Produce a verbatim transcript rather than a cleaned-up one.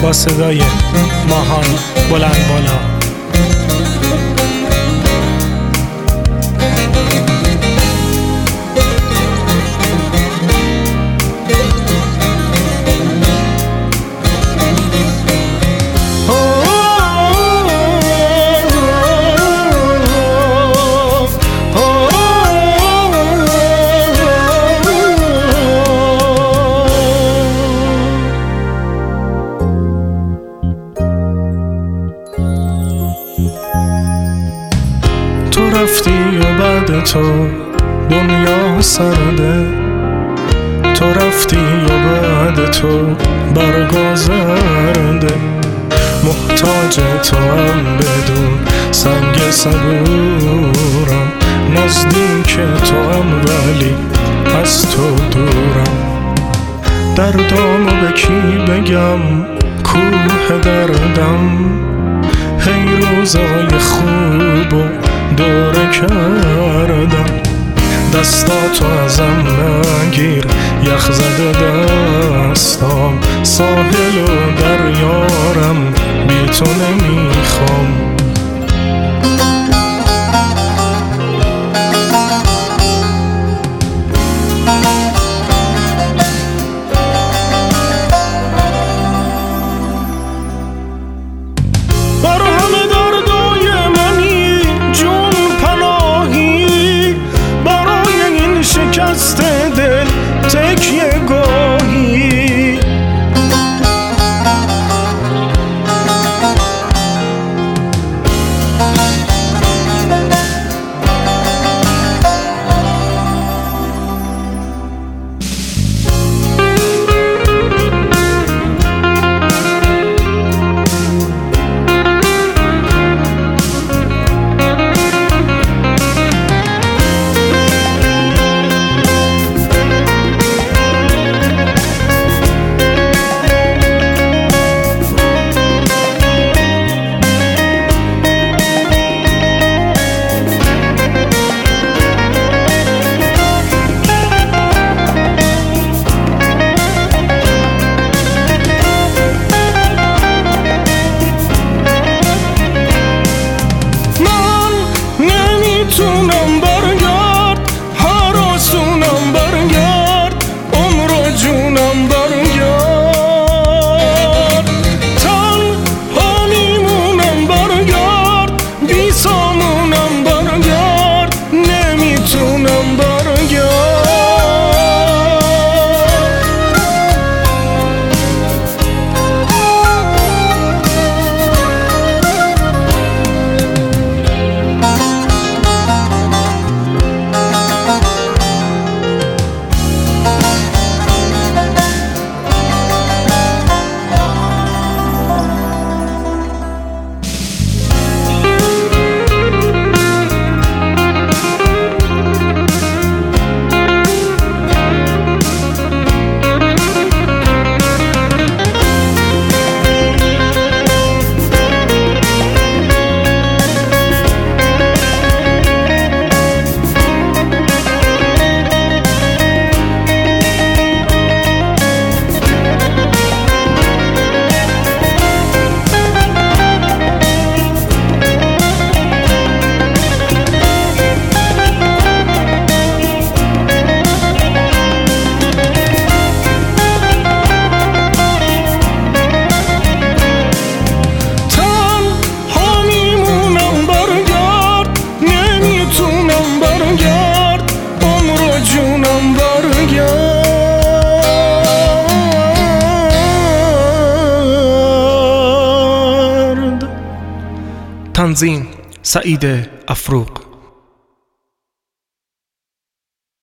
با صدای ماهان بلند بالا. تو رفتی و بعد تو دنیا سرده، تو رفتی و بعد تو برگذرده، محتاج تو هم بدون سنگ صبورم، نزدیک تو هم ولی از تو دورم. دردامو به کی بگم کوه دردم، هی روزای خوب و دوره کردم، دستاتو ازم نگیر یخ زده دستام، ساحل و دریارم بی تو نمیخوام. دل تکیه گاهی تونم برگرد، هراسونم برگرد، عمر جونم برگرد، تنها میمونم برگرد، بی سامونم برگرد، نمیتونم برگرد. تنظیم سعید افروق.